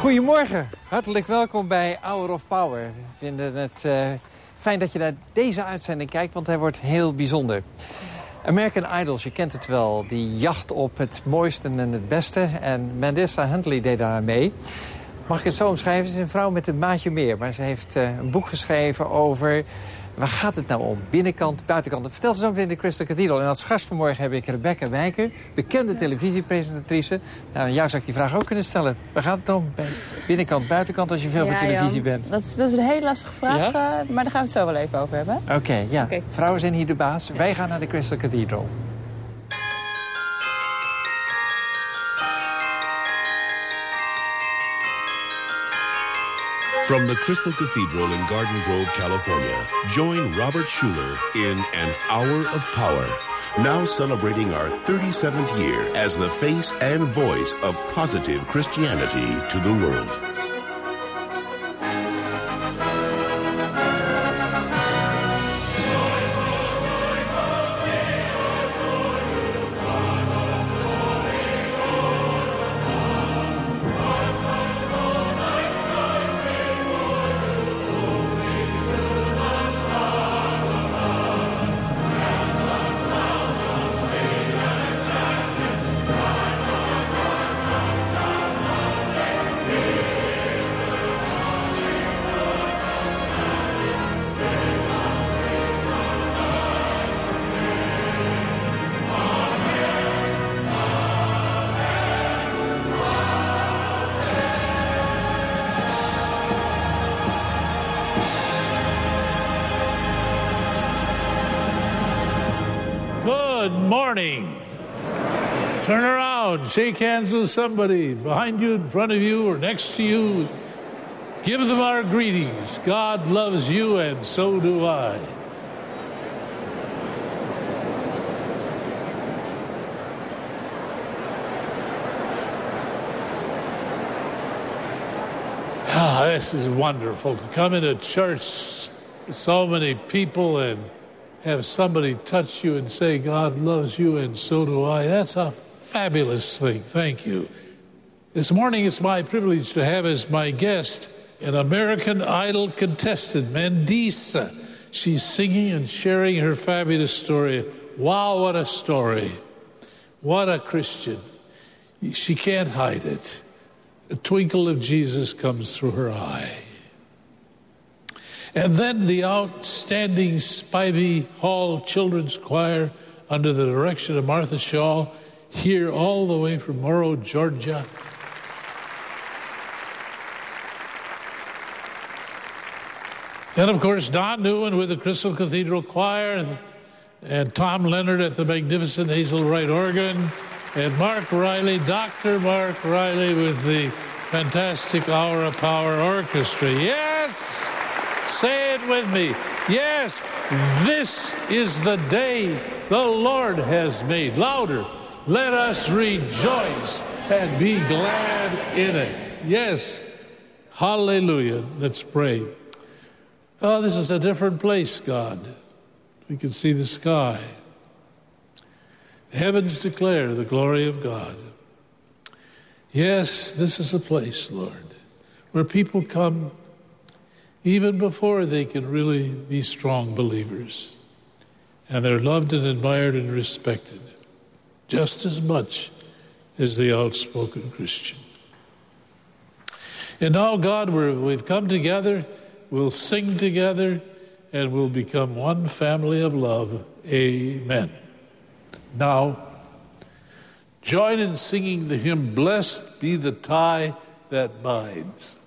Goedemorgen, hartelijk welkom bij Hour of Power. We vinden het fijn dat je naar deze uitzending kijkt, want hij wordt heel bijzonder. American Idols, je kent het wel, die jacht op het mooiste en het beste. En Mandissa Huntley deed daar mee. Mag ik het zo omschrijven? Ze is een vrouw met een maatje meer. Maar ze heeft een boek geschreven over... waar gaat het nou om? Binnenkant, buitenkant. Dat vertelt ze zo meteen in de Crystal Cathedral. En als gast vanmorgen heb ik Rebecca Wijker, bekende televisiepresentatrice. Nou, jou zou ik die vraag ook kunnen stellen. Waar gaat het om? Binnenkant, buitenkant, als je veel voor televisie bent? Dat is een hele lastige vraag, maar daar gaan we het zo wel even over hebben. Oké. Vrouwen zijn hier de baas. Wij gaan naar de Crystal Cathedral. From the Crystal Cathedral in Garden Grove, California, join Robert Schuller in An Hour of Power, now celebrating our 37th year as the face and voice of positive Christianity to the world. Good morning. Turn around, shake hands with somebody behind you, in front of you, or next to you. Give them our greetings. God loves you, and so do I. This is wonderful to come into church with so many people and have somebody touch you and say, God loves you and so do I. That's a fabulous thing. Thank you. This morning it's my privilege to have as my guest an American Idol contestant, Mandissa. She's singing and sharing her fabulous story. Wow, what a story. What a Christian. She can't hide it. A twinkle of Jesus comes through her eye. And then the outstanding Spivey Hall Children's Choir under the direction of Martha Shaw, here all the way from Morrow, Georgia. Then, of course, Don Newman with the Crystal Cathedral Choir, and Tom Leonard at the magnificent Hazel Wright organ, and Mark Riley, Dr. Mark Riley with the fantastic Hour of Power Orchestra. Yes! Say it with me. Yes, this is the day the Lord has made. Louder. Let us rejoice and be glad in it. Yes. Hallelujah. Let's pray. Oh, this is a different place, God. We can see the sky. The heavens declare the glory of God. Yes, this is a place, Lord, where people come even before they can really be strong believers. And they're loved and admired and respected just as much as the outspoken Christian. And now, God, we've come together, we'll sing together, and we'll become one family of love. Amen. Now, join in singing the hymn, Blessed Be the Tie That Binds.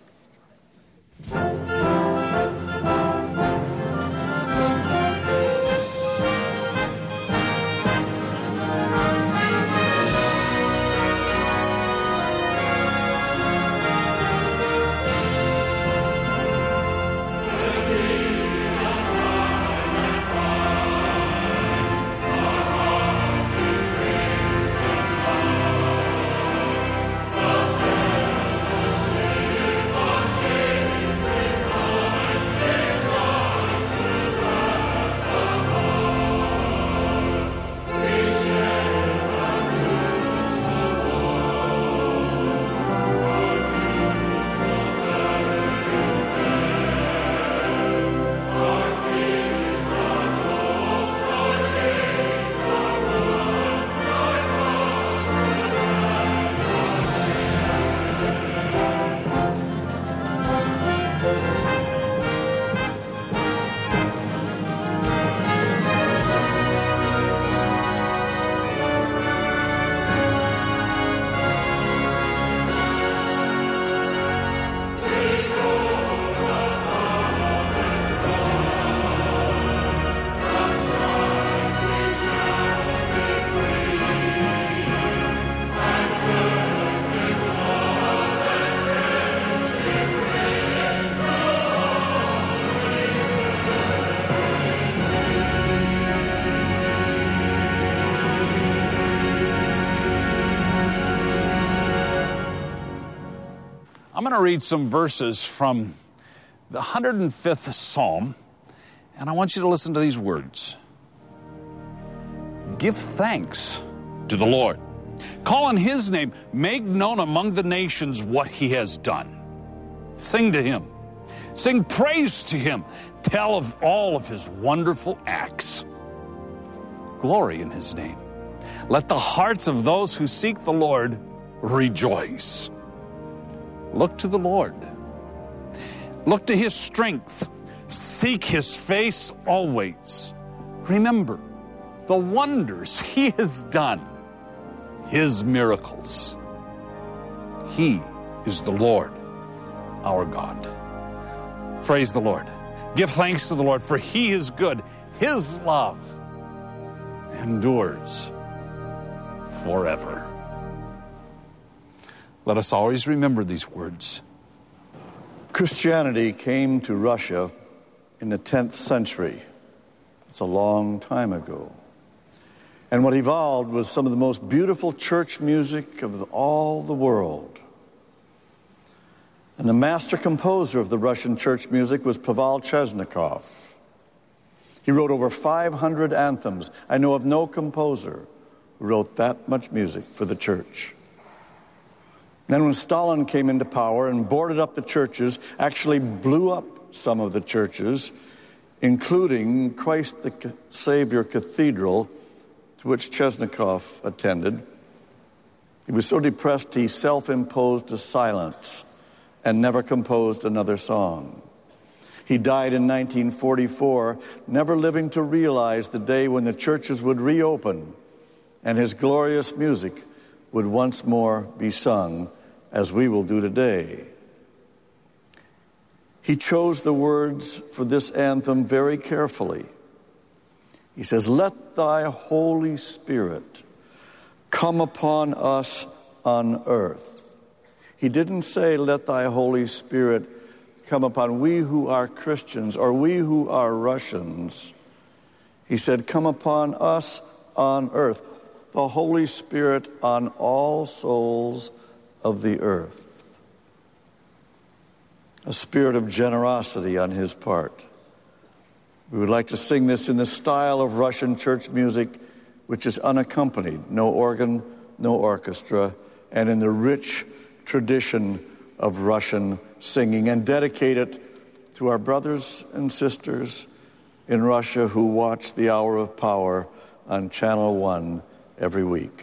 going to read some verses from the 105th Psalm, and I want you to listen to these words. Give thanks to the Lord. Call on His name. Make known among the nations what He has done. Sing to Him. Sing praise to Him. Tell of all of His wonderful acts. Glory in His name. Let the hearts of those who seek the Lord rejoice. Look to the Lord. Look to His strength. Seek His face always. Remember the wonders He has done, His miracles. He is the Lord, our God. Praise the Lord. Give thanks to the Lord, for He is good. His love endures forever. Let us always remember these words. Christianity came to Russia in the 10th century. It's a long time ago. And what evolved was some of the most beautiful church music of all the world. And the master composer of the Russian church music was Pavel Chesnikov. He wrote over 500 anthems. I know of no composer who wrote that much music for the church. Then when Stalin came into power and boarded up the churches, actually blew up some of the churches, including Christ the Savior Cathedral, to which Chesnikov attended. He was so depressed he self-imposed a silence and never composed another song. He died in 1944, never living to realize the day when the churches would reopen and his glorious music would once more be sung, as we will do today. He chose the words for this anthem very carefully. He says, "Let thy Holy Spirit come upon us on earth." He didn't say, "Let thy Holy Spirit come upon we who are Christians or we who are Russians." He said, "Come upon us on earth." The Holy Spirit on all souls of the earth. A spirit of generosity on his part. We would like to sing this in the style of Russian church music, which is unaccompanied, no organ, no orchestra, and in the rich tradition of Russian singing, and dedicate it to our brothers and sisters in Russia who watch the Hour of Power on Channel 1 every week.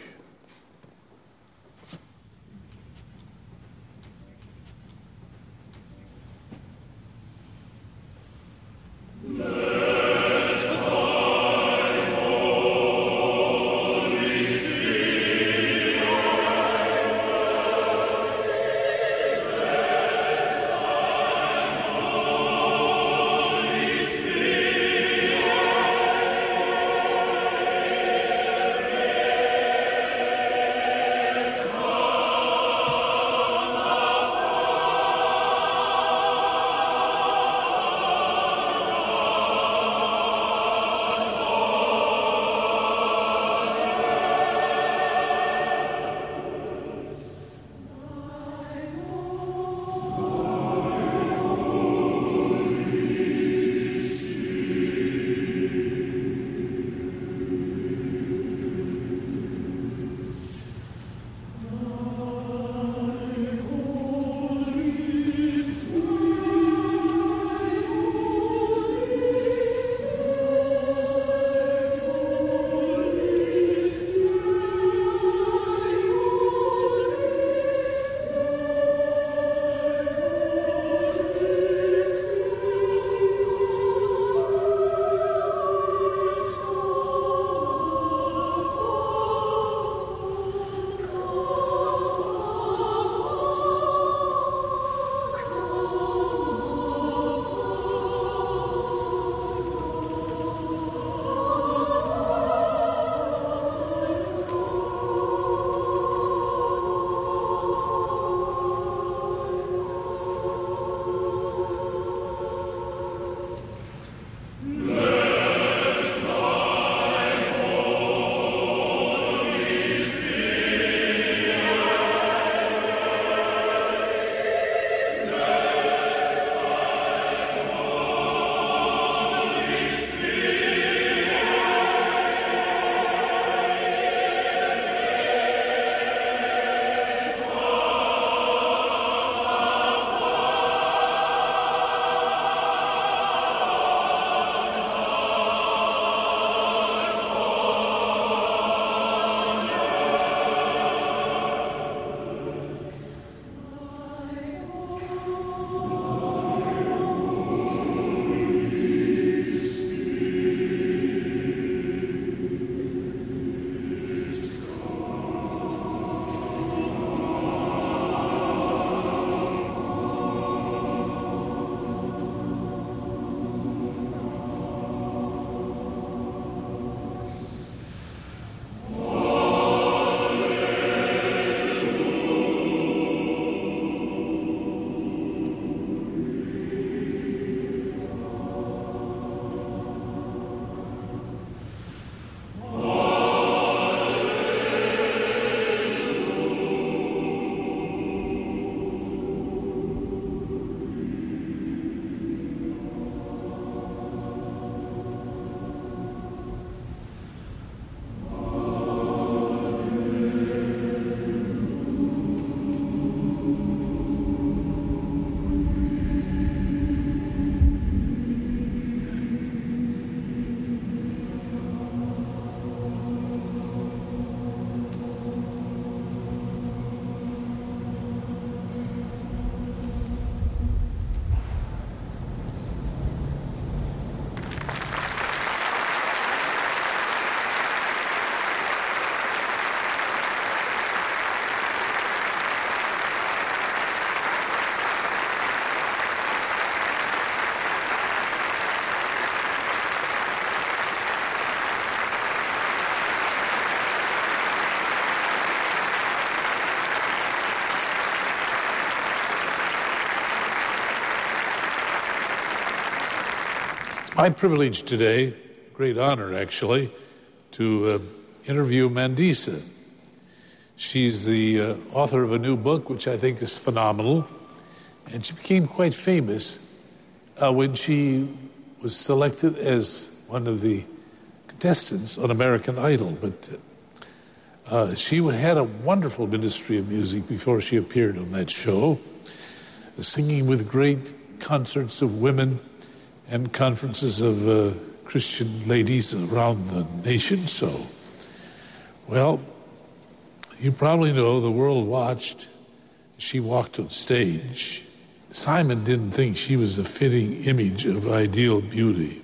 My privilege today, great honor actually, to interview Mandisa. She's the author of a new book, which I think is phenomenal, and she became quite famous when she was selected as one of the contestants on American Idol. But she had a wonderful ministry of music before she appeared on that show, singing with great concerts of women and conferences of Christian ladies around the nation. So, well, you probably know the world watched. She walked on stage. Simon didn't think she was a fitting image of ideal beauty.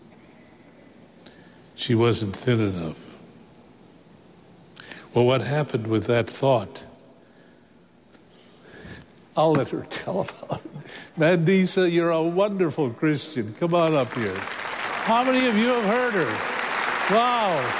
She wasn't thin enough. Well, what happened with that thought? I'll let her tell about it. Mandisa, you're a wonderful Christian. Come on up here. How many of you have heard her? Wow.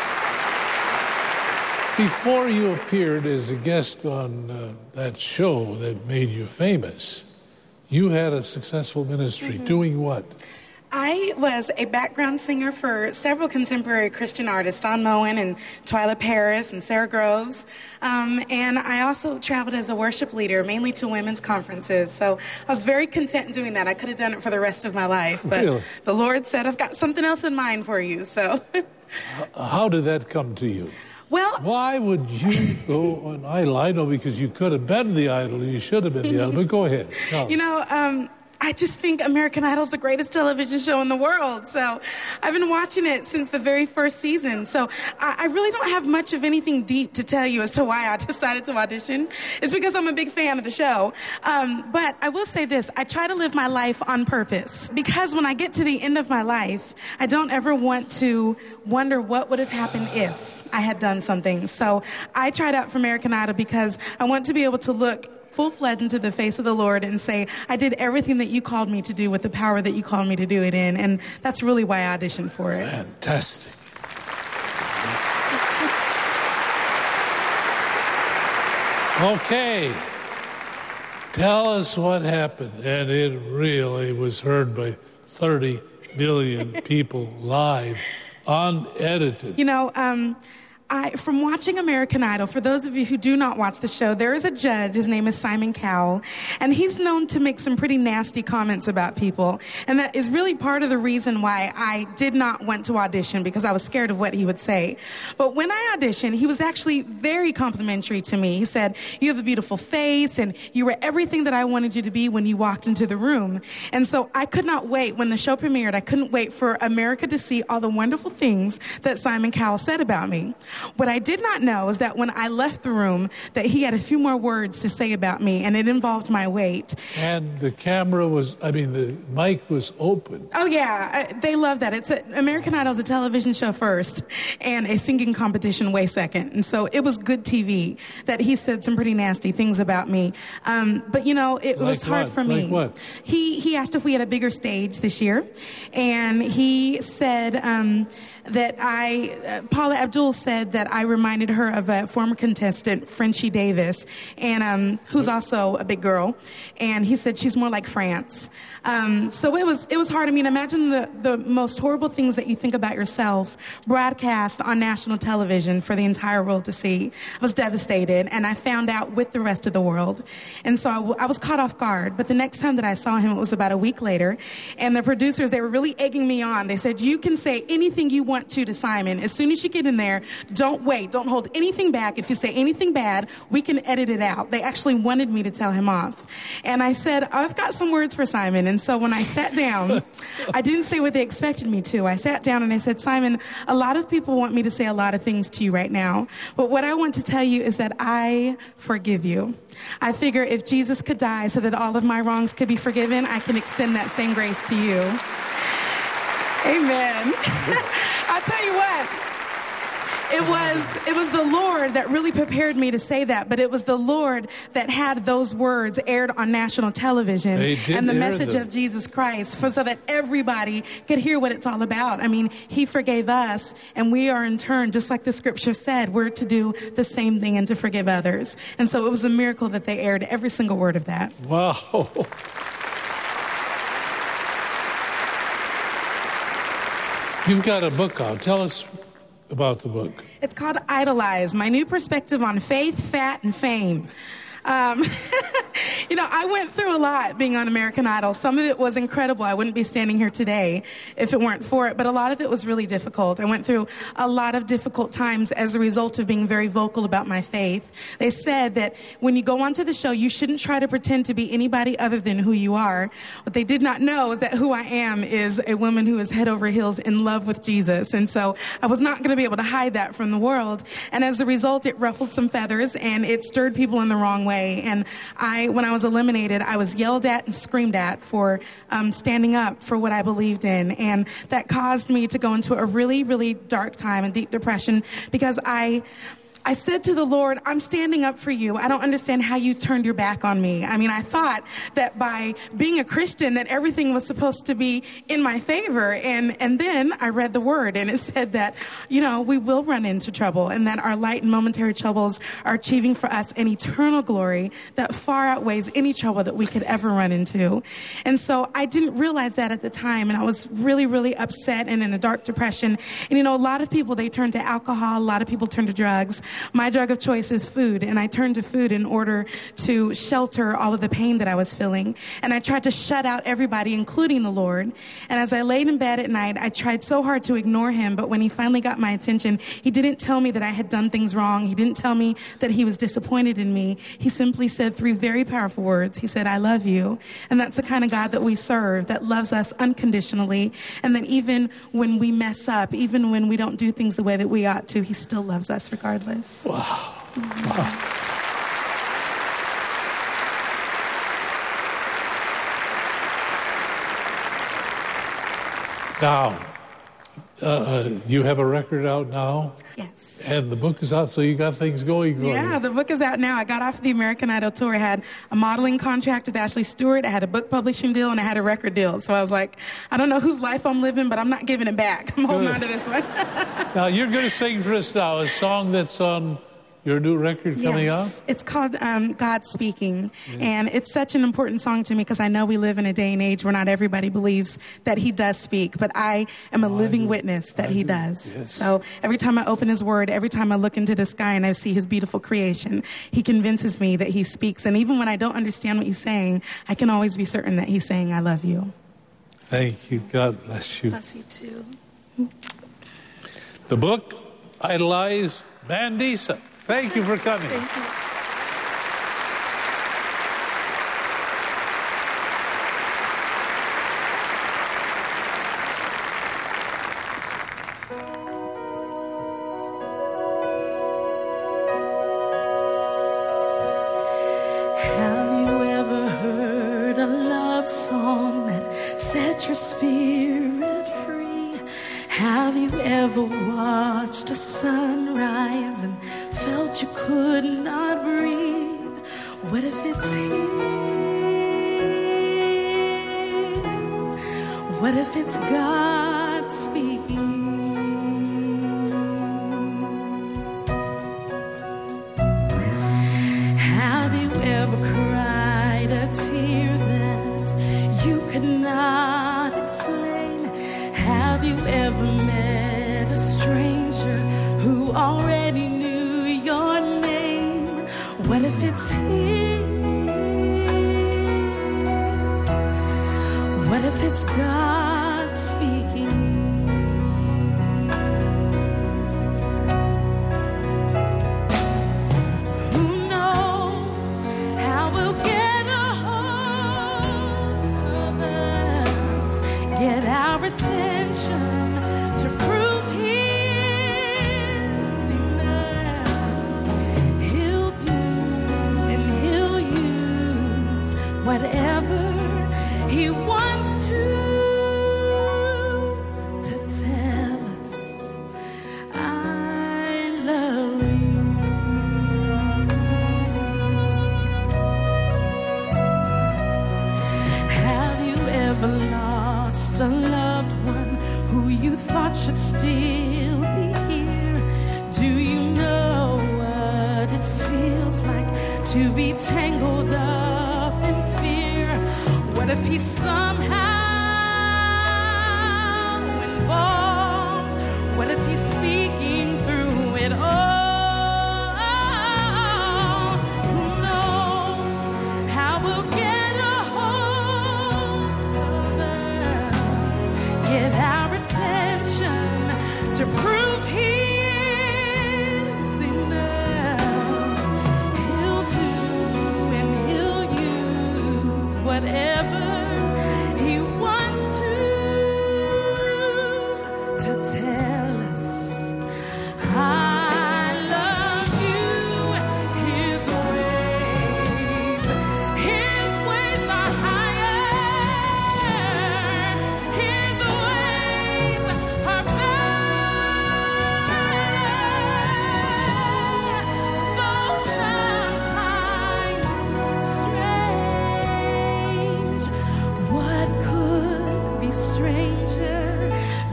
Before you appeared as a guest on that show that made you famous, you had a successful ministry. Doing what? I was a background singer for several contemporary Christian artists, Don Moen and Twyla Paris and Sarah Groves. And I also traveled as a worship leader, mainly to women's conferences. So I was very content in doing that. I could have done it for the rest of my life. But really? The Lord said, I've got something else in mind for you. So how did that come to you? Well, why would you go on Idol? I know because you could have been the Idol. You should have been the Idol. But go ahead. You know, I just think American Idol is the greatest television show in the world. So I've been watching it since the very first season. So I really don't have much of anything deep to tell you as to why I decided to audition. It's because I'm a big fan of the show. But I will say this. I try to live my life on purpose. Because when I get to the end of my life, I don't ever want to wonder what would have happened if I had done something. So I tried out for American Idol because I want to be able to look full-fledged into the face of the Lord and say, I did everything that you called me to do with the power that you called me to do it in. And that's really why I auditioned for it. Fantastic. Okay. Tell us what happened. And it really was heard by 30 million people live, unedited. You know, from watching American Idol, for those of you who do not watch the show, there is a judge. His name is Simon Cowell, and he's known to make some pretty nasty comments about people. And that is really part of the reason why I did not want to audition, because I was scared of what he would say. But when I auditioned, he was actually very complimentary to me. He said, you have a beautiful face, and you were everything that I wanted you to be when you walked into the room. And so I could not wait. When the show premiered, I couldn't wait for America to see all the wonderful things that Simon Cowell said about me. What I did not know is that when I left the room, that he had a few more words to say about me, and it involved my weight. And the the mic was open. Oh, yeah. They love that. American Idol is a television show first, and a singing competition way second. And so it was good TV that he said some pretty nasty things about me. But, you know, it was hard for me. Like what? He asked if we had a bigger stage this year, and he said that Paula Abdul said that I reminded her of a former contestant, Frenchie Davis, and who's also a big girl. And he said she's more like France. So it was hard. I mean, imagine the most horrible things that you think about yourself broadcast on national television for the entire world to see. I was devastated, and I found out with the rest of the world. And so I was caught off guard. But the next time that I saw him, it was about a week later. And the producers, they were really egging me on. They said, you can say anything you want to Simon. As soon as you get in there, don't wait. Don't hold anything back. If you say anything bad, we can edit it out. They actually wanted me to tell him off. And I said, I've got some words for Simon. And so when I sat down, I didn't say what they expected me to. I sat down and I said, Simon, a lot of people want me to say a lot of things to you right now. But what I want to tell you is that I forgive you. I figure if Jesus could die so that all of my wrongs could be forgiven, I can extend that same grace to you. Amen. I'll tell you what. It was the Lord that really prepared me to say that, but it was the Lord that had those words aired on national television and the message of Jesus Christ so that everybody could hear what it's all about. I mean, he forgave us, and we are in turn, just like the scripture said, we're to do the same thing and to forgive others. And so it was a miracle that they aired every single word of that. Wow. You've got a book out. Tell us about the book. It's called Idolize, My New Perspective on Faith, Fat, and Fame. I went through a lot being on American Idol. Some of it was incredible. I wouldn't be standing here today if it weren't for it, but a lot of it was really difficult. I went through a lot of difficult times as a result of being very vocal about my faith. They said that when you go onto the show, you shouldn't try to pretend to be anybody other than who you are. What they did not know is that who I am is a woman who is head over heels in love with Jesus. And so I was not going to be able to hide that from the world. And as a result, it ruffled some feathers and it stirred people in the wrong way. And when I was eliminated, I was yelled at and screamed at for standing up for what I believed in. And that caused me to go into a really, really dark time and deep depression because I said to the Lord, I'm standing up for you. I don't understand how you turned your back on me. I mean, I thought that by being a Christian that everything was supposed to be in my favor. And then I read the word and it said that, we will run into trouble and that our light and momentary troubles are achieving for us an eternal glory that far outweighs any trouble that we could ever run into. And so I didn't realize that at the time. And I was really, really upset and in a dark depression. And, a lot of people, they turn to alcohol. A lot of people turn to drugs. My drug of choice is food, and I turned to food in order to shelter all of the pain that I was feeling. And I tried to shut out everybody, including the Lord. And as I laid in bed at night, I tried so hard to ignore him, but when he finally got my attention, he didn't tell me that I had done things wrong. He didn't tell me that he was disappointed in me. He simply said 3 very powerful words. He said, I love you. And that's the kind of God that we serve, that loves us unconditionally. And that even when we mess up, even when we don't do things the way that we ought to, he still loves us regardless. Wow. Now, you have a record out now? Yes. And the book is out, so you got things going for you. Yeah, the book is out now. I got off the American Idol tour. I had a modeling contract with Ashley Stewart. I had a book publishing deal, and I had a record deal. So I was like, I don't know whose life I'm living, but I'm not giving it back. I'm holding on to this one. Now, you're going to sing for us now a song that's on your new record coming out? It's called God Speaking. Yes. And it's such an important song to me because I know we live in a day and age where not everybody believes that he does speak, but I am a living witness that he does. Yes. So every time I open his word, every time I look into the sky and I see his beautiful creation, he convinces me that he speaks. And even when I don't understand what he's saying, I can always be certain that he's saying, I love you. Thank you. God bless you. Bless you too. The book, Idolize, Mandisa. Thank you for coming. Thank you. Have you ever heard a love song that set your spirit free? Have you ever watched a sunrise and felt you could not breathe? What if it's him? What if it's God speaking? Have you ever cried a tear that you could not explain? Have you ever met a stranger who already knew your name? What if it's him? What if it's God speaking? Who knows how we'll get a hold of us, get our attention to prove his enough. He'll do and he'll use whatever he wants to tell us, I love you. Have you ever lost a loved one who you thought should still be here? Do you know what it feels like to be tangled up in fear? What if he's somehow involved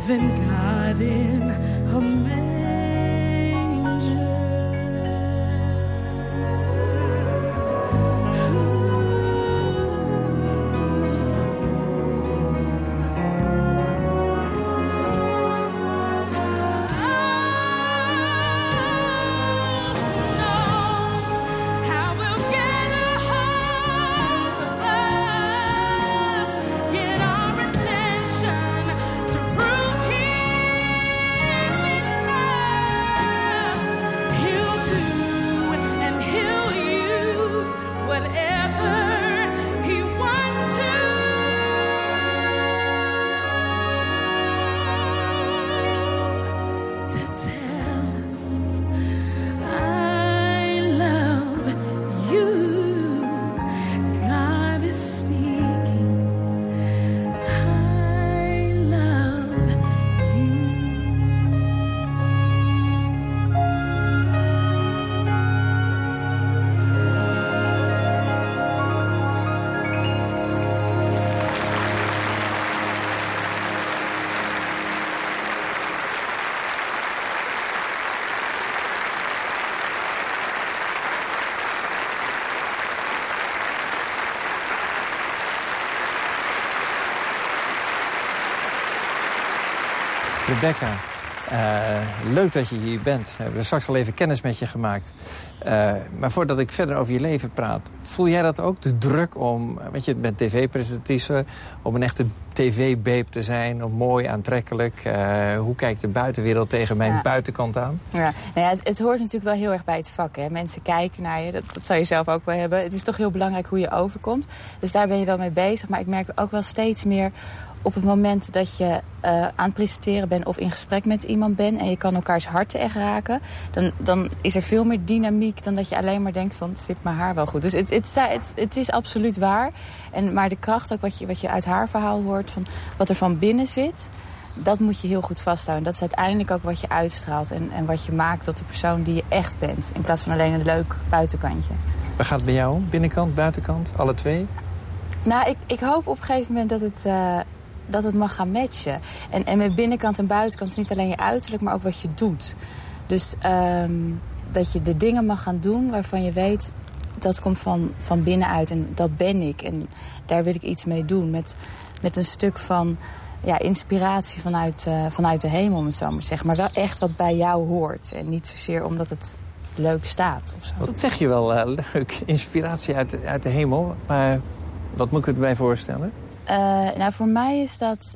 than God in a manger. Rebecca, leuk dat je hier bent. We hebben straks al even kennis met je gemaakt. Maar voordat ik verder over je leven praat, voel jij dat ook? De druk om, weet je bent tv-presentatrice, om een echte tv-babe te zijn, om mooi, aantrekkelijk. Hoe kijkt de buitenwereld tegen mijn buitenkant aan? Ja. Nou ja, het hoort natuurlijk wel heel erg bij het vak. Hè? Mensen kijken naar je, dat zou je zelf ook wel hebben. Het is toch heel belangrijk hoe je overkomt. Dus daar ben je wel mee bezig. Maar ik merk ook wel steeds meer op het moment dat je aan het presenteren bent of in gesprek met iemand bent en je kan elkaars harten echt raken, dan is er veel meer dynamiek dan dat je alleen maar denkt van, zit mijn haar wel goed. Dus het is absoluut waar. Maar de kracht ook wat je uit haar verhaal hoort, van wat er van binnen zit, dat moet je heel goed vasthouden. Dat is uiteindelijk ook wat je uitstraalt en wat je maakt tot de persoon die je echt bent, in plaats van alleen een leuk buitenkantje. Waar gaat het bij jou om? Binnenkant, buitenkant, alle twee? Nou, ik hoop op een gegeven moment dat het mag gaan matchen. En met binnenkant en buitenkant is niet alleen je uiterlijk, maar ook wat je doet. Dus dat je de dingen mag gaan doen waarvan je weet, dat komt van binnenuit en dat ben ik. En daar wil ik iets mee doen. Met een stuk van inspiratie vanuit de hemel, om het zo maar te zeggen. Maar wel echt wat bij jou hoort. En niet zozeer omdat het leuk staat of zo. Dat zeg je wel leuk. Inspiratie uit de hemel. Maar wat moet ik erbij voorstellen? Voor mij is dat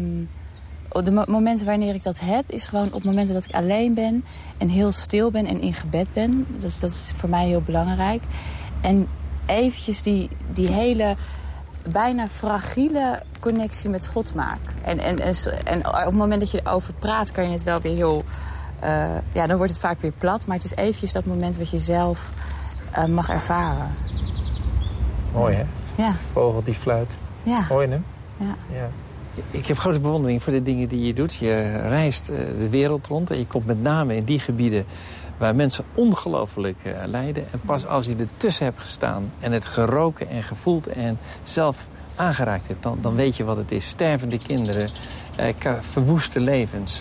de momenten wanneer ik dat heb, is gewoon op momenten dat ik alleen ben en heel stil ben en in gebed ben. Dat is voor mij heel belangrijk. En eventjes die hele bijna fragiele connectie met God maken. En op het moment dat je erover praat, kan je het wel weer heel, dan wordt het vaak weer plat. Maar het is eventjes dat moment wat je zelf mag ervaren. Mooi, hè? Ja. Vogel die fluit. Ja. Hoor je hem? Ja. Ja. Ik heb grote bewondering voor de dingen die je doet. Je reist de wereld rond en je komt met name in die gebieden waar mensen ongelooflijk lijden. En pas als je ertussen hebt gestaan en het geroken en gevoeld en zelf aangeraakt hebt, dan weet je wat het is. Stervende kinderen, verwoeste levens.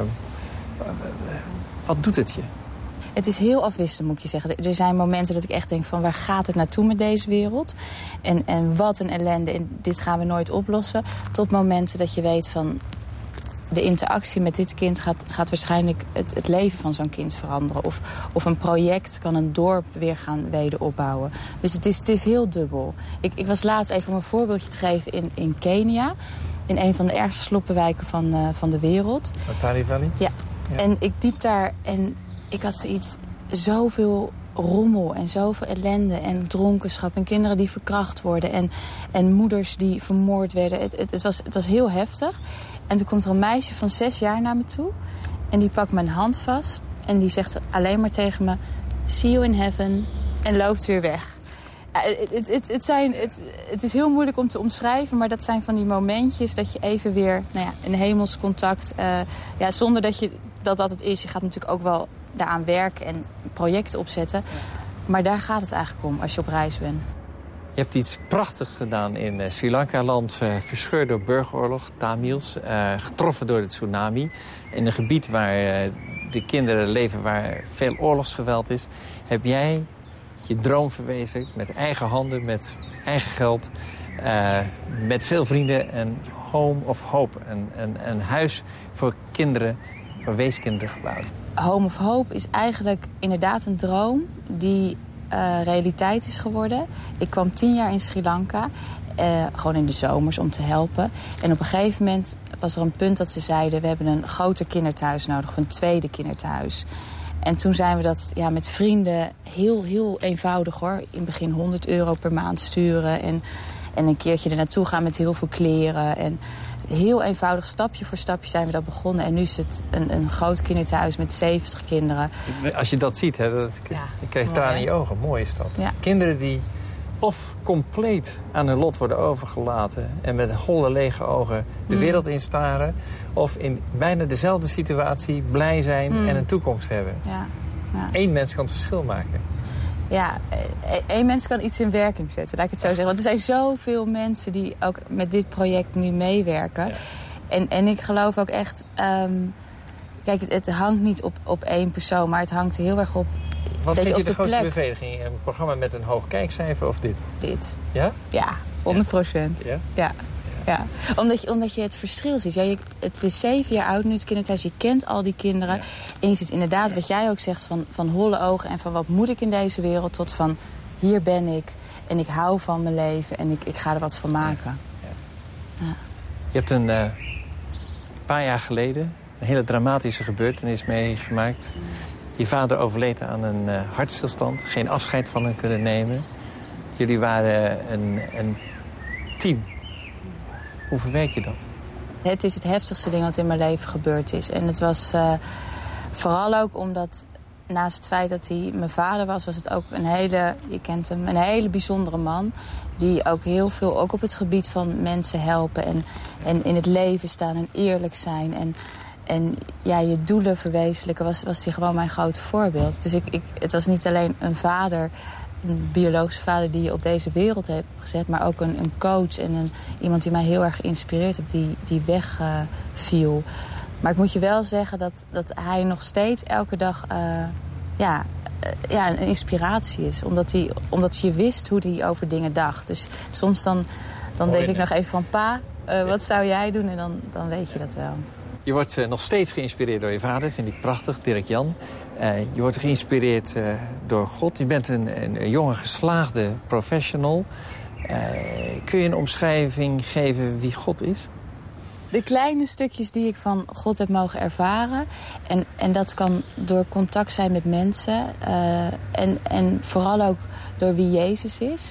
Wat doet het je? Het is heel afwisselend, moet je zeggen. Er zijn momenten dat ik echt denk van, waar gaat het naartoe met deze wereld? En wat een ellende, en dit gaan we nooit oplossen. Tot momenten dat je weet van, de interactie met dit kind gaat waarschijnlijk het leven van zo'n kind veranderen. Of een project kan een dorp weer gaan wederopbouwen. Dus het is heel dubbel. Ik was laatst, even om een voorbeeldje te geven, in Kenia. In een van de ergste sloppenwijken van de wereld. Matari Valley? Ja. En ik liep daar en ik had zoiets, zoveel rommel en zoveel ellende en dronkenschap en kinderen die verkracht worden en moeders die vermoord werden. Het was heel heftig. En toen komt er een meisje van 6 jaar naar me toe en die pakt mijn hand vast en die zegt alleen maar tegen me, see you in heaven, en loopt weer weg. Het is heel moeilijk om te omschrijven, maar dat zijn van die momentjes dat je even weer een hemelscontact, zonder dat het is. Je gaat natuurlijk ook wel daaraan werken en projecten opzetten. Maar daar gaat het eigenlijk om als je op reis bent. Je hebt iets prachtigs gedaan in Sri Lanka, land verscheurd door burgeroorlog, Tamils, getroffen door de tsunami. In een gebied waar de kinderen leven waar veel oorlogsgeweld is, heb jij je droom verwezenlijkt met eigen handen, met eigen geld, met veel vrienden een Home of Hope, een huis voor kinderen, voor weeskinderen gebouwd. Home of Hope is eigenlijk inderdaad een droom die realiteit is geworden. Ik kwam 10 jaar in Sri Lanka, gewoon in de zomers om te helpen. En op een gegeven moment was er een punt dat ze zeiden, we hebben een groter kinderthuis nodig, of een tweede kinderthuis. En toen zijn we dat met vrienden heel eenvoudig hoor. In het begin €100 per maand sturen en een keertje er naartoe gaan met heel veel kleren. En heel eenvoudig, stapje voor stapje zijn we dat begonnen. En nu is het een groot kinderthuis met 70 kinderen. Als je dat ziet, hè, dan krijg je tranen in je ogen. Mooi is dat. Ja. Kinderen die of compleet aan hun lot worden overgelaten en met holle lege ogen de wereld instaren, of in bijna dezelfde situatie blij zijn en een toekomst hebben. Ja. Eén mens kan het verschil maken. Ja, één mens kan iets in werking zetten, laat ik het zo zeggen. Want er zijn zoveel mensen die ook met dit project nu meewerken. Ja. En ik geloof ook echt, kijk, het hangt niet op één persoon, maar het hangt heel erg op. Wat vind je de grootste bevrediging? Een programma met een hoog kijkcijfer of dit? Dit. Ja? Ja, 100%. Ja. Omdat je het verschil ziet. Ja, het is 7 jaar oud nu, het kinderthuis. Je kent al die kinderen. Ja. En je ziet inderdaad wat jij ook zegt van holle ogen en van wat moet ik in deze wereld, tot van hier ben ik en ik hou van mijn leven en ik ga er wat van maken. Ja. Ja. Je hebt een paar jaar geleden een hele dramatische gebeurtenis meegemaakt. Je vader overleed aan een hartstilstand. Geen afscheid van hem kunnen nemen. Jullie waren een team. Hoe verwerk je dat? Het is het heftigste ding wat in mijn leven gebeurd is. En het was vooral ook omdat naast het feit dat hij mijn vader was het ook je kent hem, een hele bijzondere man. Die ook heel veel, ook op het gebied van mensen helpen en in het leven staan en eerlijk zijn. En je doelen verwezenlijken was hij gewoon mijn grote voorbeeld. Dus het was niet alleen een vader, een biologische vader die je op deze wereld hebt gezet, maar ook een coach en iemand die mij heel erg geïnspireerd heeft, die wegviel. Maar ik moet je wel zeggen dat hij nog steeds elke dag een inspiratie is. Omdat je wist hoe hij over dingen dacht. Dus soms dan denk ik nog even van pa, wat zou jij doen? En dan weet je dat wel. Je wordt nog steeds geïnspireerd door je vader, vind ik prachtig, Dirk-Jan. Je wordt geïnspireerd door God. Je bent een jonge, geslaagde professional. Kun je een omschrijving geven wie God is? De kleine stukjes die ik van God heb mogen ervaren. En dat kan door contact zijn met mensen. En vooral ook door wie Jezus is.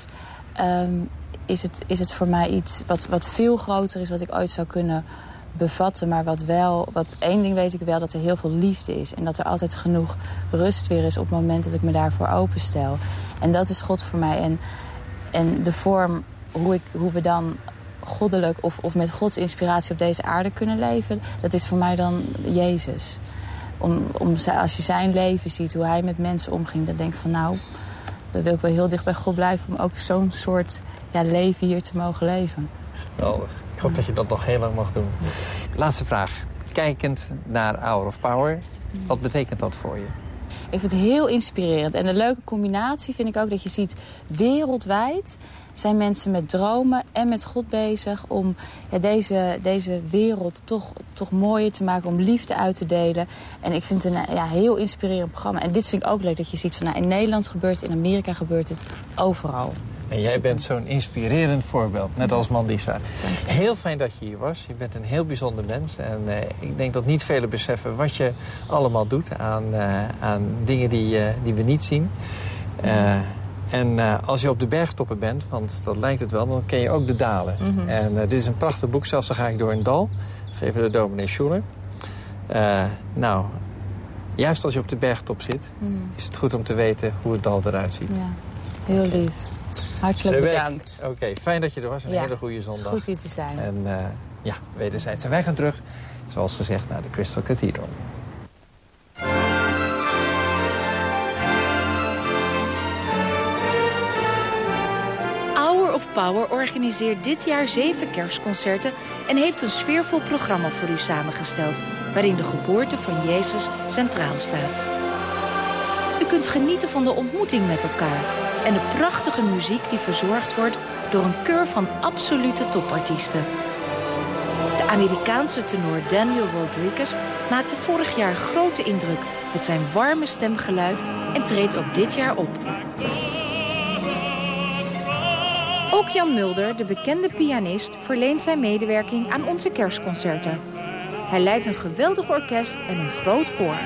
Is het voor mij iets wat veel groter is wat ik ooit zou kunnen bevatten. Maar één ding weet ik wel, dat er heel veel liefde is. En dat er altijd genoeg rust weer is op het moment dat ik me daarvoor openstel. En dat is God voor mij. En de vorm hoe we dan goddelijk of met Gods inspiratie op deze aarde kunnen leven, dat is voor mij dan Jezus. Als je zijn leven ziet, hoe hij met mensen omging, dan denk ik van dan wil ik wel heel dicht bij God blijven om ook zo'n soort leven hier te mogen leven. Geweldig. Ik hoop dat je dat nog heel lang mag doen. Laatste vraag. Kijkend naar Hour of Power, wat betekent dat voor je? Ik vind het heel inspirerend. En een leuke combinatie vind ik ook dat je ziet, wereldwijd zijn mensen met dromen en met God bezig om deze wereld toch mooier te maken, om liefde uit te delen. En ik vind het een heel inspirerend programma. En dit vind ik ook leuk, dat je ziet van in Nederland gebeurt het, in Amerika gebeurt het, overal. En jij bent zo'n inspirerend voorbeeld, net als Mandisa. Heel fijn dat je hier was. Je bent een heel bijzonder mens. En ik denk dat niet velen beseffen wat je allemaal doet aan dingen die we niet zien. En als je op de bergtoppen bent, want dat lijkt het wel, dan ken je ook de dalen. Mm-hmm. En dit is een prachtig boek, zelfs dan ga ik door een dal. Geven de dominee Schuler. Juist als je op de bergtop zit, is het goed om te weten hoe het dal eruit ziet. Ja, heel lief. Hartelijk bedankt. Oké, fijn dat je er was. Een hele goede zondag. Het is goed hier te zijn. En wederzijds. En wij gaan terug, zoals gezegd, naar de Crystal Cathedral. Hour Power organiseert dit jaar 7 kerstconcerten en heeft een sfeervol programma voor u samengesteld, waarin de geboorte van Jezus centraal staat. U kunt genieten van de ontmoeting met elkaar en de prachtige muziek die verzorgd wordt door een keur van absolute topartiesten. De Amerikaanse tenor Daniel Rodriguez maakte vorig jaar grote indruk met zijn warme stemgeluid en treedt ook dit jaar op. Ook Jan Mulder, de bekende pianist, verleent zijn medewerking aan onze kerstconcerten. Hij leidt een geweldig orkest en een groot koor.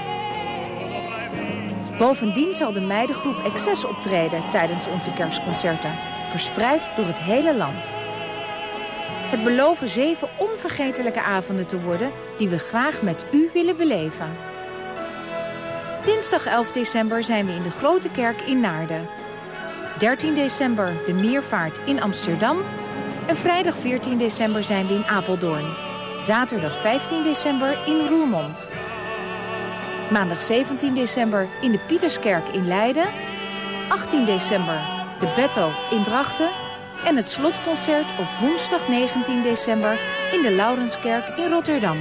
Bovendien zal de meidengroep Excess optreden tijdens onze kerstconcerten, verspreid door het hele land. Het beloven 7 onvergetelijke avonden te worden die we graag met u willen beleven. Dinsdag 11 december zijn we in de Grote Kerk in Naarden. 13 december de Meervaart in Amsterdam. En vrijdag 14 december zijn we in Apeldoorn. Zaterdag 15 december in Roermond. Maandag 17 december in de Pieterskerk in Leiden. 18 december de Battle in Drachten. En het slotconcert op woensdag 19 december in de Laurenskerk in Rotterdam.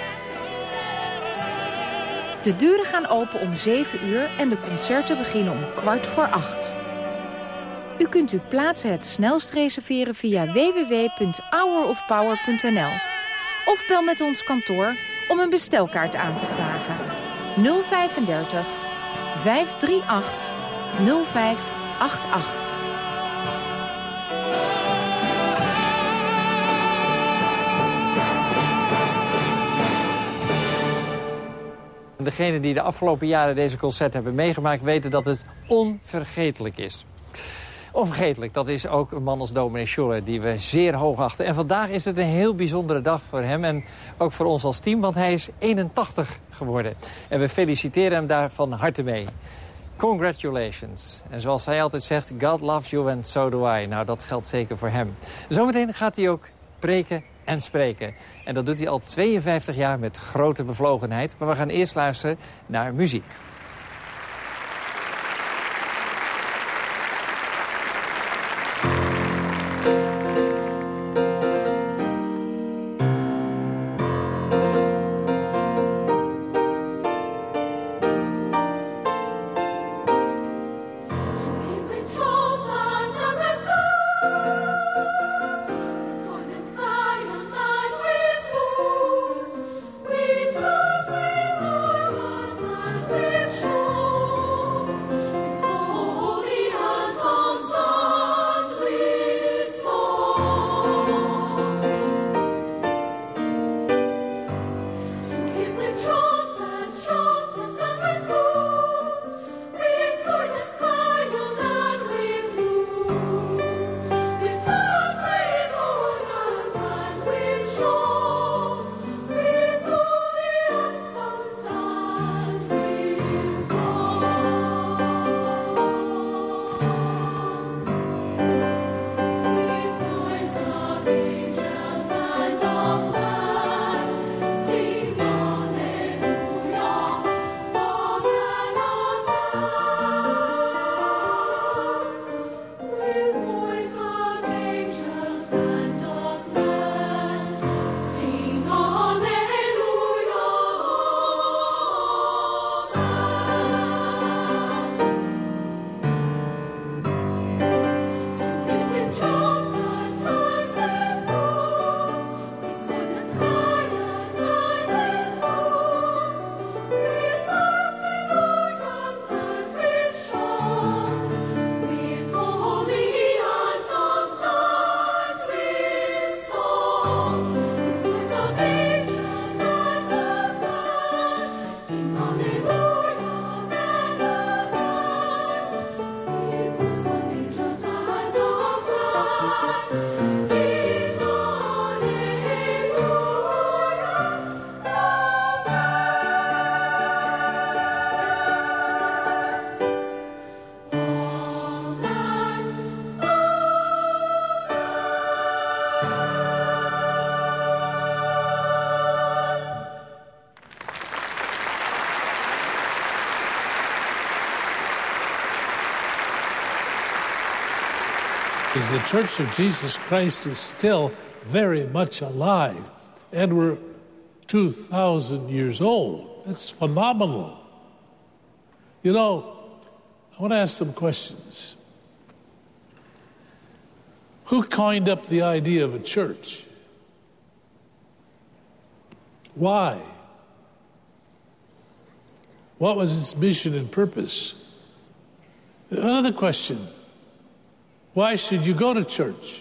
De deuren gaan open om 7 uur en de concerten beginnen om 7:15. U kunt uw plaatsen het snelst reserveren via www.hourofpower.nl of bel met ons kantoor om een bestelkaart aan te vragen. 035 538 0588. Degenen die de afgelopen jaren deze concert hebben meegemaakt weten dat het onvergetelijk is. Onvergetelijk, dat is ook een man als dominee Schuller die we zeer hoog achten. En vandaag is het een heel bijzondere dag voor hem en ook voor ons als team, want hij is 81 geworden. En we feliciteren hem daar van harte mee. Congratulations. En zoals hij altijd zegt, God loves you and so do I. Nou, dat geldt zeker voor hem. Zometeen gaat hij ook preken en spreken. En dat doet hij al 52 jaar met grote bevlogenheid. Maar we gaan eerst luisteren naar muziek. With Because the Church of Jesus Christ is still very much alive. And we're 2,000 years old. That's phenomenal. You know, I want to ask some questions. Who coined up the idea of a church? Why? What was its mission and purpose? Another question. Why should you go to church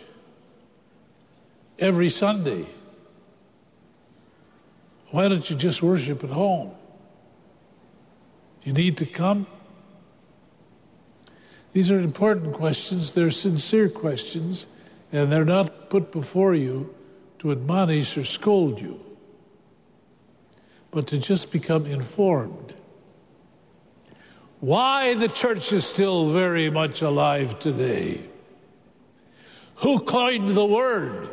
every Sunday? Why don't you just worship at home? You need to come? These are important questions. They're sincere questions, and they're not put before you to admonish or scold you, but to just become informed. Why the church is still very much alive today. Who coined the word?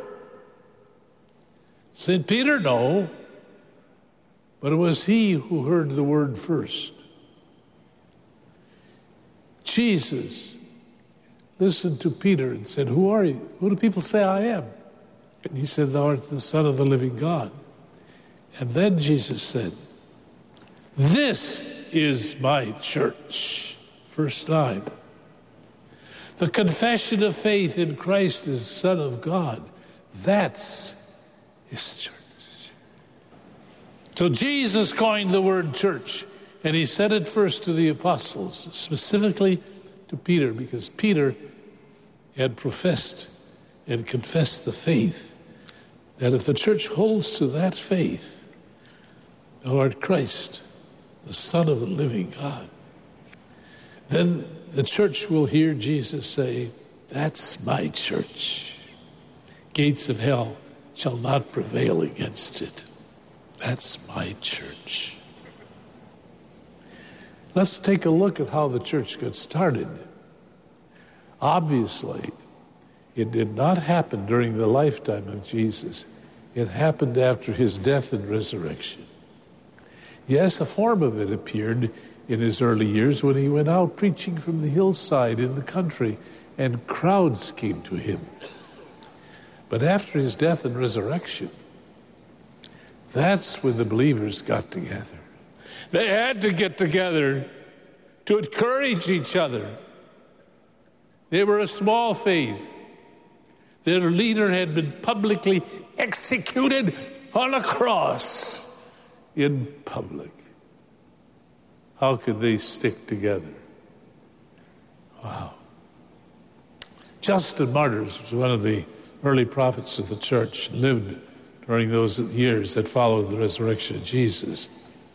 St. Peter? No. But it was he who heard the word first. Jesus listened to Peter and said, "Who are you? Who do people say I am?" And he said, "Thou art the Son of the living God." And then Jesus said, "This is my church." First time. The confession of faith in Christ as Son of God. That's his church. So Jesus coined the word church, and he said it first to the apostles, specifically to Peter, because Peter had professed and confessed the faith, that if the church holds to that faith, thou art Christ, the Son of the living God, then the church will hear Jesus say, "That's my church. Gates of hell shall not prevail against it. That's my church." Let's take a look at how the church got started. Obviously, it did not happen during the lifetime of Jesus. It happened after his death and resurrection. Yes, a form of it appeared in his early years when he went out preaching from the hillside in the country, and crowds came to him. But after his death and resurrection, that's when the believers got together. They had to get together to encourage each other. They were a small faith. Their leader had been publicly executed on a cross in public. How could they stick together? Wow. Justin Martyrs was one of the early prophets of the church, lived during those years that followed the resurrection of Jesus.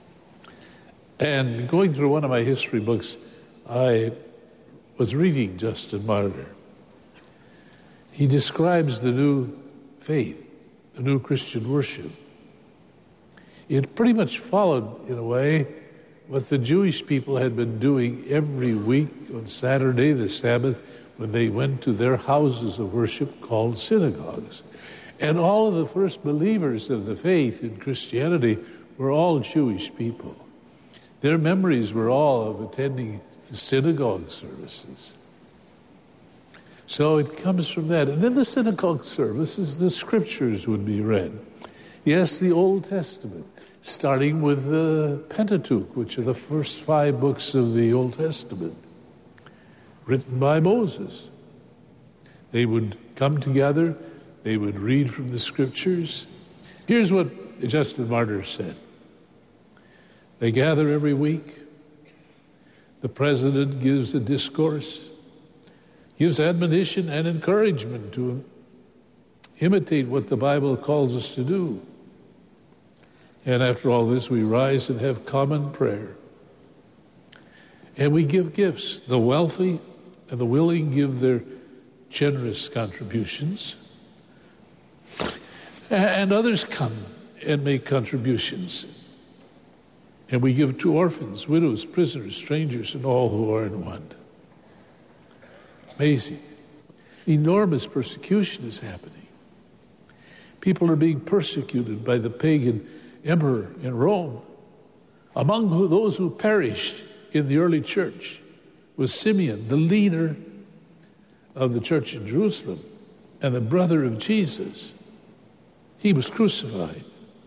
And going through one of my history books, I was reading Justin Martyr. He describes the new faith, the new Christian worship. It pretty much followed, in a way, what the Jewish people had been doing every week on Saturday, the Sabbath, when they went to their houses of worship called synagogues. And all of the first believers of the faith in Christianity were all Jewish people. Their memories were all of attending the synagogue services. So it comes from that. And in the synagogue services, the scriptures would be read. Yes, the Old Testament, starting with the Pentateuch, which are the first 5 books of the Old Testament, written by Moses. They would come together, they would read from the scriptures. Here's what Justin Martyr said. They gather every week. The president gives a discourse, gives admonition and encouragement to imitate what the Bible calls us to do. And after all this, we rise and have common prayer. And we give gifts. The wealthy and the willing give their generous contributions. And others come and make contributions. And we give to orphans, widows, prisoners, strangers, and all who are in want. Amazing. Enormous persecution is happening. People are being persecuted by the pagan emperor in Rome. Among those who perished in the early church was Simeon, the leader of the church in Jerusalem and the brother of Jesus. He was crucified.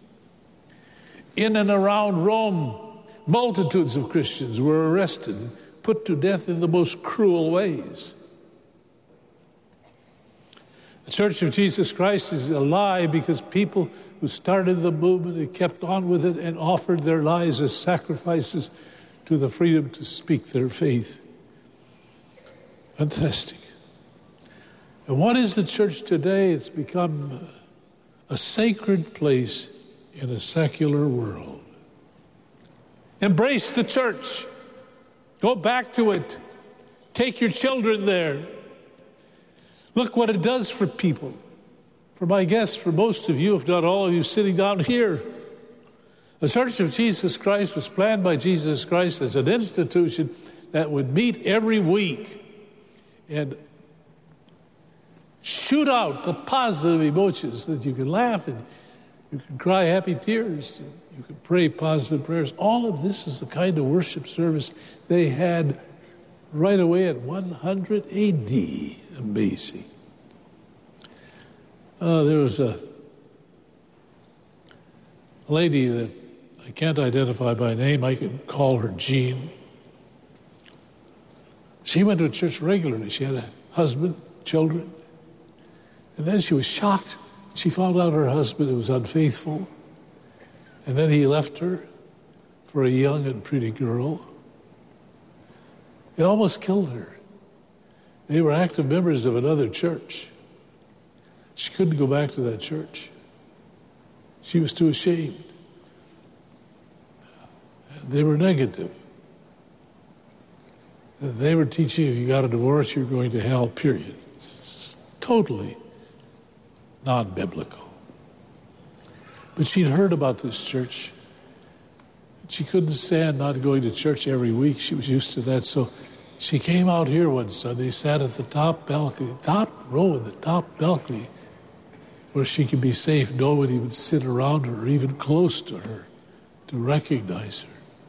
In and around Rome, multitudes of Christians were arrested and put to death in the most cruel ways. The Church of Jesus Christ is alive because people who started the movement and kept on with it and offered their lives as sacrifices to the freedom to speak their faith. Fantastic. And what is the church today? It's become a sacred place in a secular world. Embrace the church. Go back to it. Take your children there. Look what it does for people. For my guests, for most of you, if not all of you sitting down here, the Church of Jesus Christ was planned by Jesus Christ as an institution that would meet every week and shoot out the positive emotions that you can laugh and you can cry happy tears, and you can pray positive prayers. All of this is the kind of worship service they had right away at 100 A.D. Amazing. There was a lady that I can't identify by name. I can call her Jean. She went to church regularly. She had a husband, children. And then she was shocked. She found out her husband was unfaithful. And then he left her for a young and pretty girl. It almost killed her. They were active members of another church. She couldn't go back to that church. She was too ashamed. They were negative. They were teaching if you got a divorce, you're going to hell, period. It's totally non-biblical. But she'd heard about this church. She couldn't stand not going to church every week. She was used to that. So she came out here one Sunday, sat at the top balcony, top row in the top balcony, where she could be safe. Nobody would sit around her or even close to her to recognize her.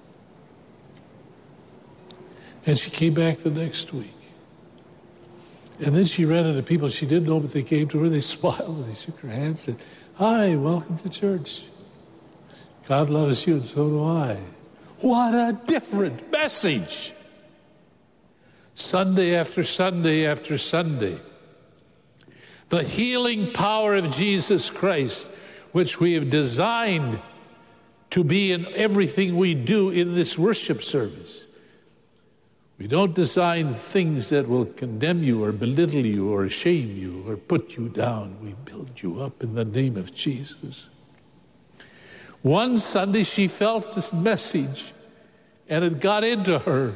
And she came back the next week. And then she ran into people she didn't know, but they came to her, they smiled, and they shook her hand and said, "Hi, welcome to church. God loves you, and so do I." What a different message. Sunday after Sunday after Sunday, the healing power of Jesus Christ, which we have designed to be in everything we do in this worship service. We don't design things that will condemn you or belittle you or shame you or put you down. We build you up in the name of Jesus. One Sunday she felt this message and it got into her.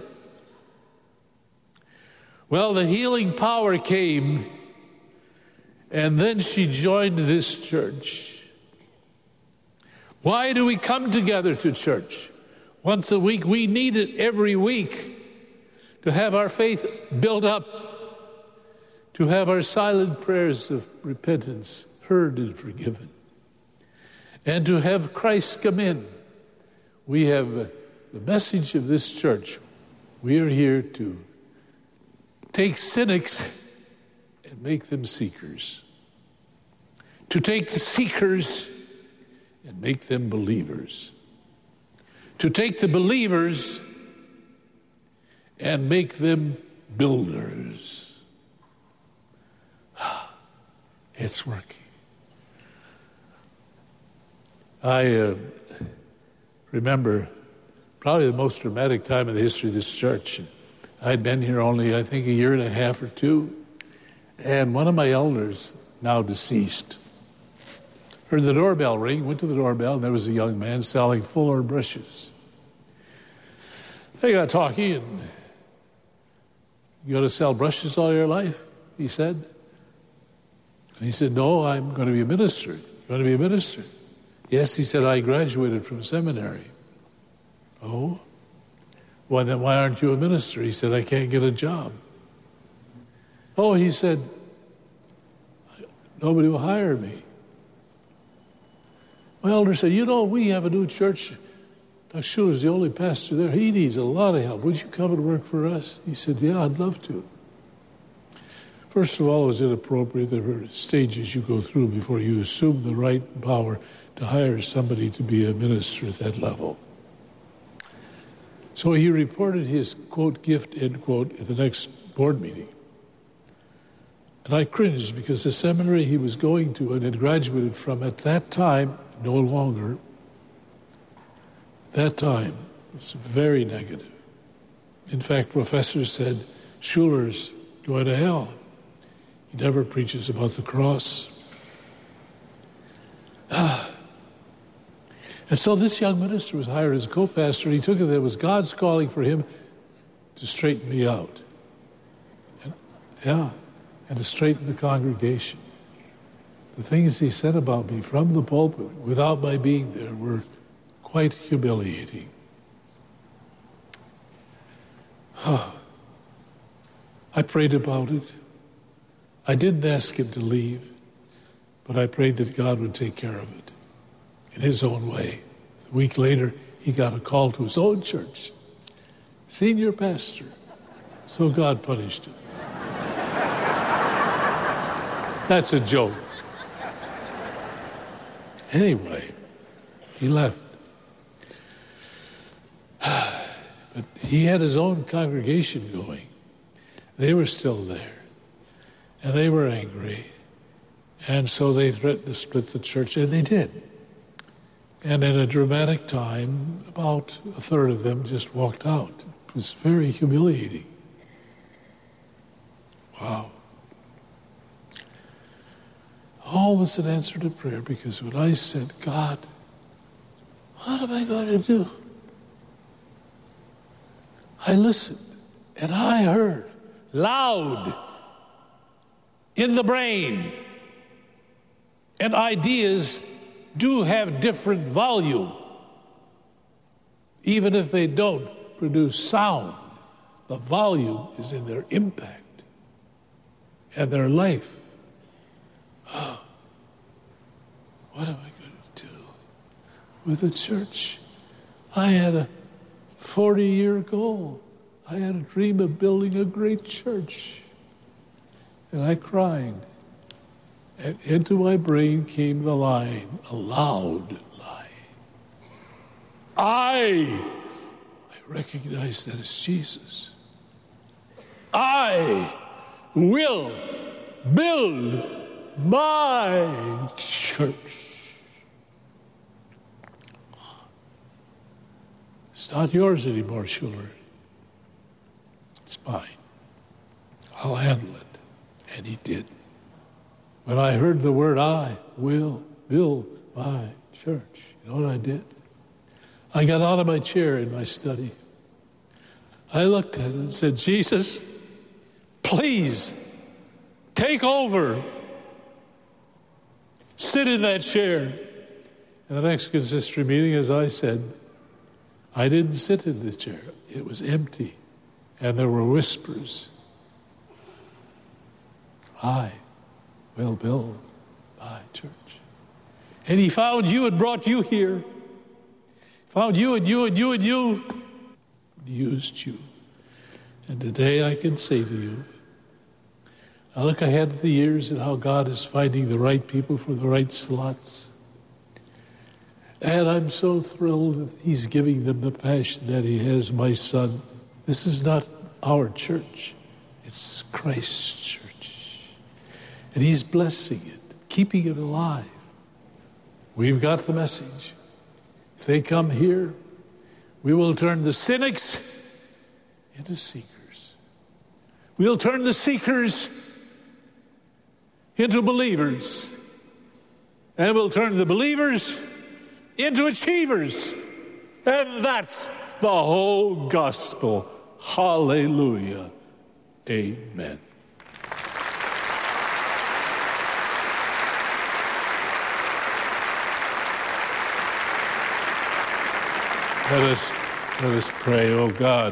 Well, the healing power came, and then she joined this church. Why do we come together to church? Once a week. We need it every week to have our faith built up, to have our silent prayers of repentance heard and forgiven, and to have Christ come in. We have the message of this church. We are here to take cynics and make them seekers. To take the seekers and make them believers. To take the believers and make them builders. It's working. I remember probably the most dramatic time in the history of this church. I'd been here only, I think, a year and a half or two. And one of my elders, now deceased, heard the doorbell ring, went to the doorbell, and there was a young man selling fuller brushes. They got talking, and "You going to sell brushes all your life?" he said. And he said, "No, I'm going to be a minister." "You're going to be a minister?" "Yes," he said, "I graduated from seminary." "Oh? Well, then why aren't you a minister?" He said, "I can't get a job." "Oh," he said, "nobody will hire me." My elder said, "You know, we have a new church. Dr. Schuler's the only pastor there. He needs a lot of help. Would you come and work for us?" He said, "Yeah, I'd love to." First of all, it was inappropriate. There were stages you go through before you assume the right and power to hire somebody to be a minister at that level. So he reported his, quote, gift, end quote, at the next board meeting. And I cringed because the seminary he was going to and had graduated from at that time, no longer, that time was very negative. In fact, professors said, Schuller's going to hell. He never preaches about the cross. And so this young minister was hired as a co-pastor, and he took it that it was God's calling for him to straighten me out. And to straighten the congregation. The things he said about me from the pulpit, without my being there, were quite humiliating. I prayed about it. I didn't ask him to leave, but I prayed that God would take care of it in his own way. A week later, he got a call to his own church. Senior pastor. So God punished him. That's a joke. Anyway, he left. But he had his own congregation going. They were still there. And they were angry. And so they threatened to split the church, and they did. And in a dramatic time, about a third of them just walked out. It was very humiliating. Wow. All was an answer to prayer, because when I said, God, what am I going to do? I listened, and I heard loud in the brain. And ideas do have different volume. Even if they don't produce sound, the volume is in their impact and their life. What am I going to do with the church? I had a 40-year goal. I had a dream of building a great church. And I cried. And into my brain came the line, a loud line. I recognize that it's Jesus. I will build my church. It's not yours anymore, Schuller. It's mine. I'll handle it. And he did. When I heard the word, I will build my church, you know what I did? I got out of my chair in my study. I looked at it and said, Jesus, please take over. Sit in that chair. In the next consistory meeting, as I said, I didn't sit in the chair. It was empty. And there were whispers. I will build my church. And he found you and brought you here. Found you and you and you and you. Used you. And today I can say to you, I look ahead at the years and how God is finding the right people for the right slots. And I'm so thrilled that he's giving them the passion that he has, my son. This is not our church. It's Christ's church. And he's blessing it, keeping it alive. We've got the message. If they come here, we will turn the cynics into seekers. We'll turn the seekers into believers. And we'll turn the believers into achievers. And that's the whole gospel. Hallelujah. Amen. Let us pray. Oh God,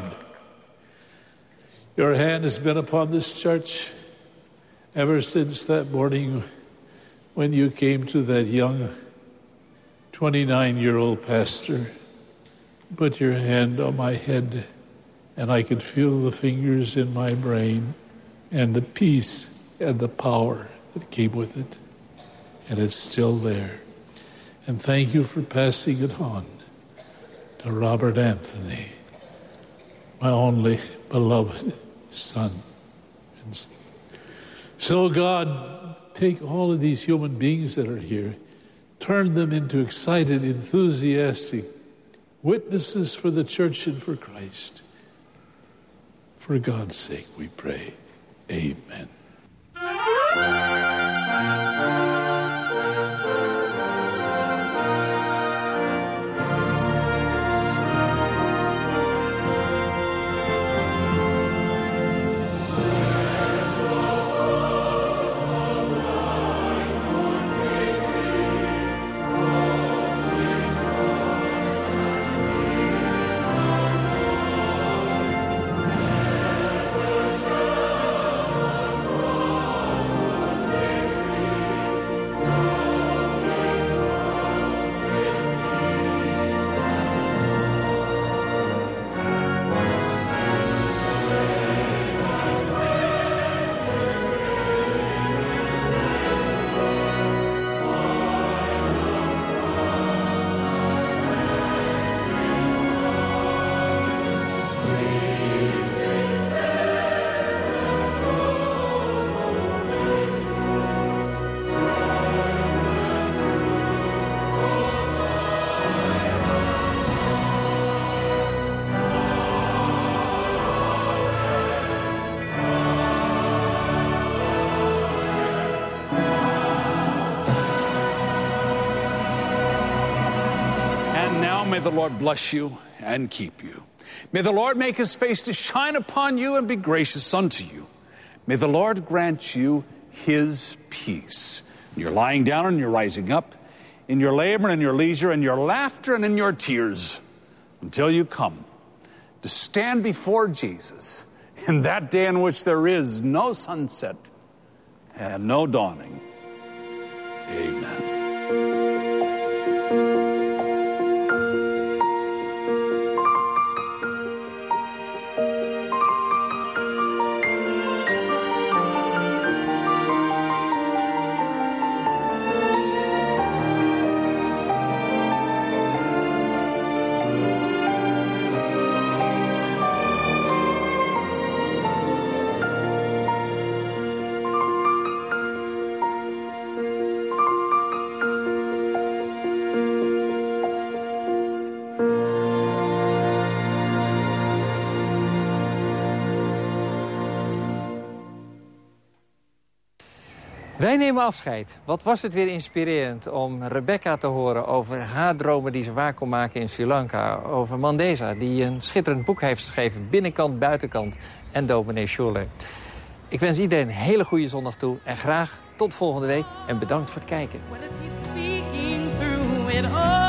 your hand has been upon this church ever since that morning when you came to that young 29-year-old pastor. Put your hand on my head, and I could feel the fingers in my brain and the peace and the power that came with it. And it's still there. And thank you for passing it on to Robert Anthony, my only beloved son. And so God, take all of these human beings that are here, turn them into excited, enthusiastic witnesses for the church and for Christ. For God's sake, we pray. Amen. May the Lord bless you and keep you. May the Lord make his face to shine upon you and be gracious unto you. May the Lord grant you his peace. In your lying down and your rising up, in your labor and your leisure, in your laughter and in your tears, until you come to stand before Jesus in that day in which there is no sunset and no dawning. Amen. Wij nemen afscheid. Wat was het weer inspirerend om Rebecca te horen over haar dromen die ze waar kon maken in Sri Lanka. Over Mandesa, die een schitterend boek heeft geschreven, Binnenkant, Buitenkant, en dominee Schuler. Ik wens iedereen een hele goede zondag toe en graag tot volgende week en bedankt voor het kijken. What if he's speaking through it all?